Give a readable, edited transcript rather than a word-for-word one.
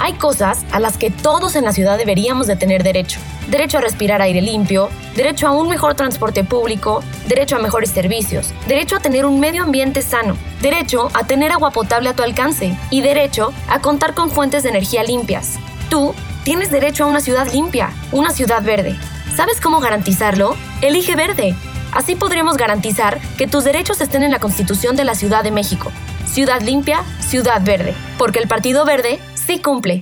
Hay cosas a las que todos en la ciudad deberíamos de tener derecho. Derecho a respirar aire limpio, derecho a un mejor transporte público, derecho a mejores servicios, derecho a tener un medio ambiente sano, derecho a tener agua potable a tu alcance y derecho a contar con fuentes de energía limpias. Tú tienes derecho a una ciudad limpia, una ciudad verde. ¿Sabes cómo garantizarlo? Elige verde. Así podremos garantizar que tus derechos estén en la Constitución de la Ciudad de México. Ciudad limpia, ciudad verde. Porque el Partido Verde sí cumple.